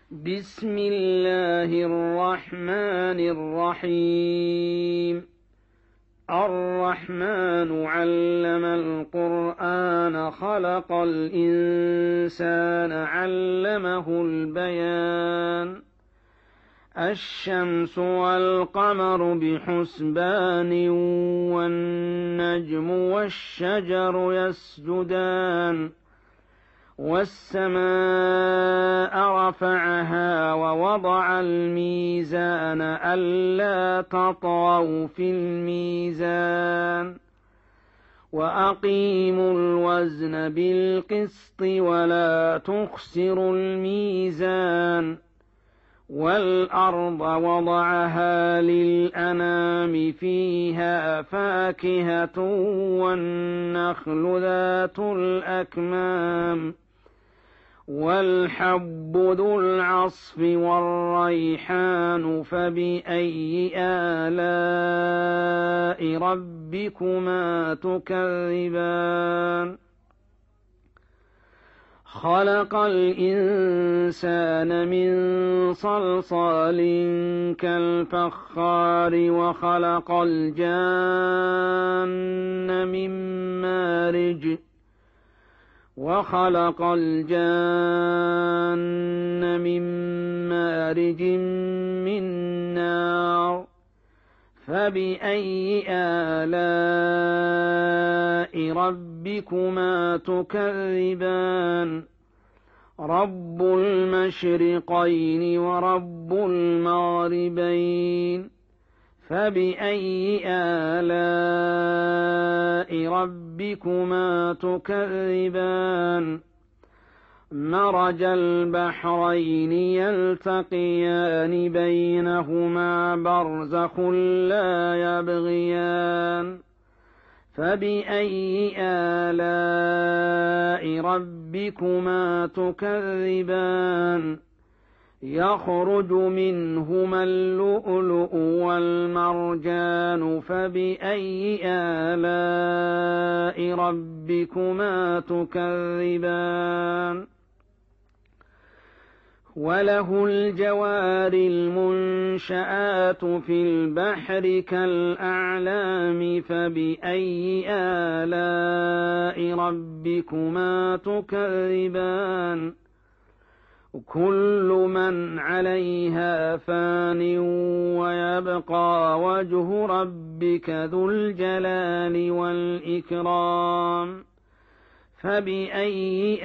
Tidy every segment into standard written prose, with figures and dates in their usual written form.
بسم الله الرحمن الرحيم. الرحمن علم القرآن خلق الإنسان علمه البيان. الشمس والقمر بحسبان والنجم والشجر يسجدان والسماء رفعها ووضع الميزان ألا تطغوا في الميزان وأقيموا الوزن بالقسط ولا تخسروا الميزان والأرض وضعها للأنام فيها فاكهة والنخل ذات الأكمام والحب ذو العصف والريحان فبأي آلاء ربكما تكذبان. خلق الإنسان من صلصال كالفخار وخلق الجان من مارج من نار فبأي آلاء ربكما تكذبان. رب المشرقين ورب المغربين فبأي آلاء ربكما تكذبان. مرج البحرين يلتقيان بينهما برزخ لا يبغيان فبأي آلاء ربكما تكذبان. يخرج منهما اللؤلؤ والمرجان فبأي آلاء ربكما تكذبان. وله الجوار المنشآت في البحر كالأعلام فبأي آلاء ربكما تكذبان. كل من عليها فان ويبقى وجه ربك ذو الجلال والإكرام فبأي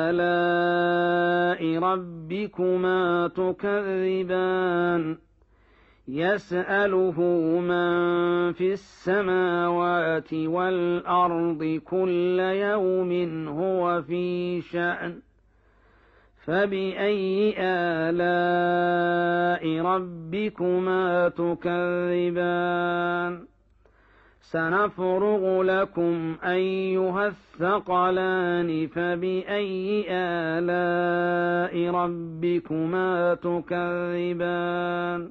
آلاء ربكما تكذبان. يسأله من في السماوات والأرض كل يوم هو في شأن فبأي آلاء ربكما تكذبان. سنفرغ لكم أيها الثقلان فبأي آلاء ربكما تكذبان.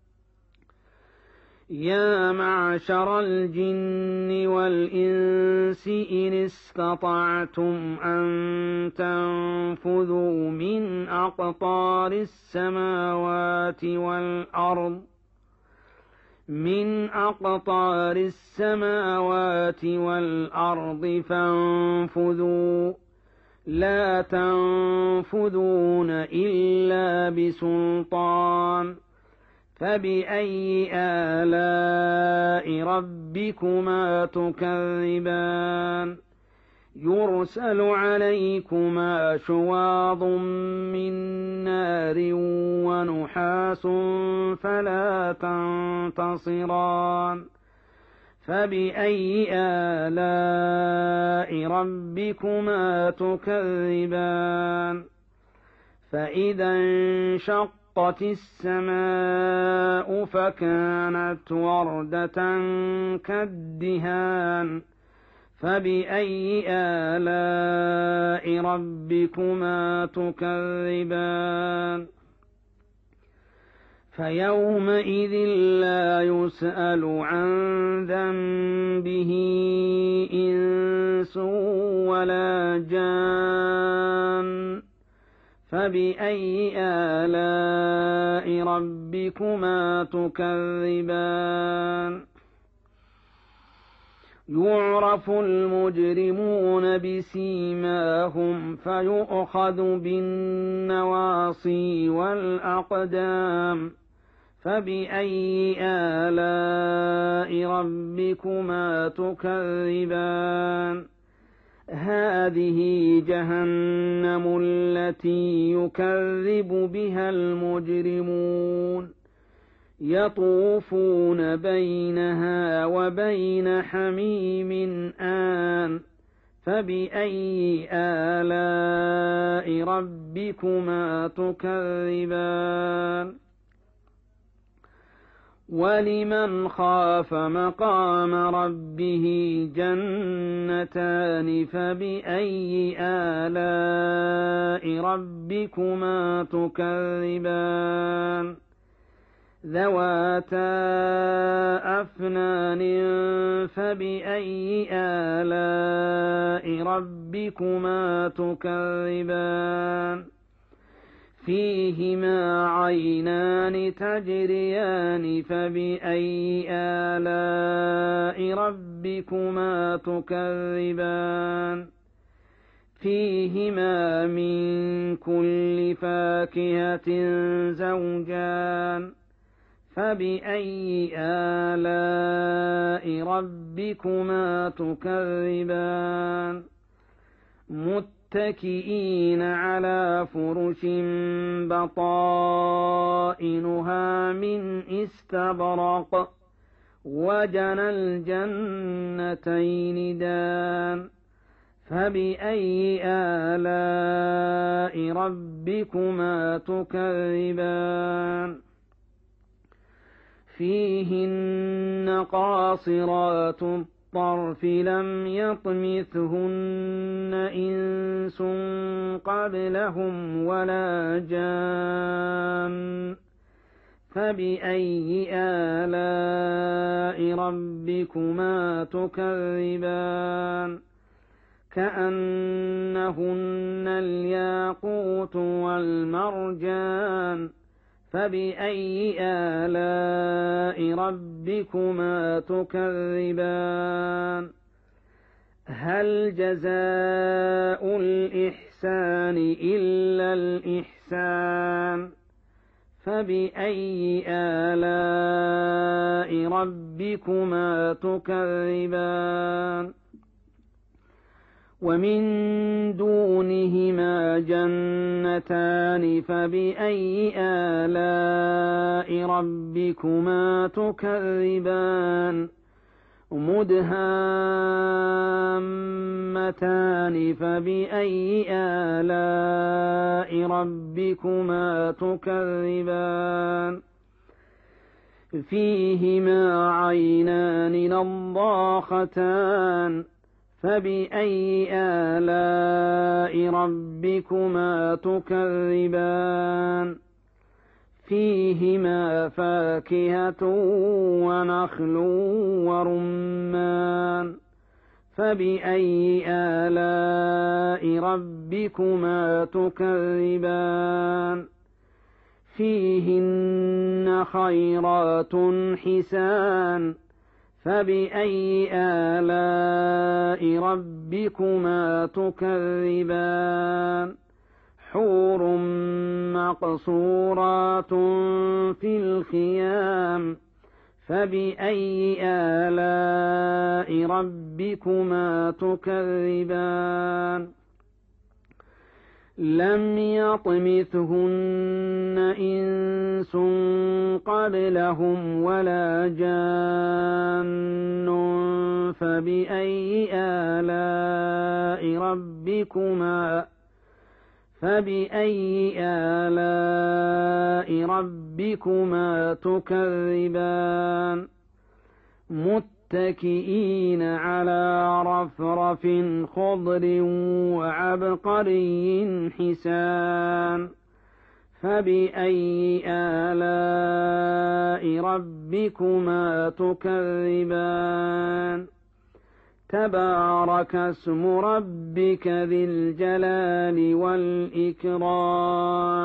يا معشر الجن والإنس إن استطعتم أن تنفذوا من أقطار السماوات والأرض فانفذوا لا تنفذون إلا بسلطان فبأي آلاء ربكما تكذبان. يرسل عليكما شواظ من نار ونحاس فلا تنتصران فبأي آلاء ربكما تكذبان. فإذا انشقت السماء فكانت وردة كالدهان فبأي آلاء ربكما تكذبان. فيومئذ لا يسأل عن ذنبه إنس ولا جان فبأي آلاء ربكما تكذبان يعرف المجرمون بسيماهم فيؤخذ بالنواصي والأقدام فبأي آلاء ربكما تكذبان هذه جهنم التي يكذب بها المجرمون يطوفون بينها وبين حميم آن فبأي آلاء ربكما تكذبان ولمن خاف مقام ربه جنتان فبأي آلاء ربكما تكذبان ذواتا أفنان فبأي آلاء ربكما تكذبان فيهما عينان تجريان فبأي آلاء ربكما تكذبان فيهما من كل فاكهة زوجان فبأي آلاء ربكما تكذبان متكئين على فرش بطائنها من استبرق وجنى الجنتين دان فبأي آلاء ربكما تكذبان فيهن قاصرات الطرف لم يطمثهن إنس قبلهم ولا جان فبأي آلاء ربكما تكذبان كأنهن الياقوت والمرجان فبأي آلاء ربكما تكذبان هل جزاء الإحسان إلا الإحسان فبأي آلاء ربكما تكذبان ومن دونهما جنتان فبأي آلاء ربكما تكذبان مدهامتان فبأي آلاء ربكما تكذبان فيهما عينان نضاختان فبأي آلاء ربكما تكذبان فيهما فاكهة ونخل ورمان فبأي آلاء ربكما تكذبان فيهن خيرات حسان فبأي آلاء ربكما تكذبان حور مقصورات في الخيام فبأي آلاء ربكما تكذبان لم يطمثهن إنس قبلهم ولا جان فبأي آلاء ربكما تكذبان متكئين على رفرف خضر وعبقري حسان فبأي آلاء ربكما تكذبان تبارك اسم ربك ذي الجلال والإكرام.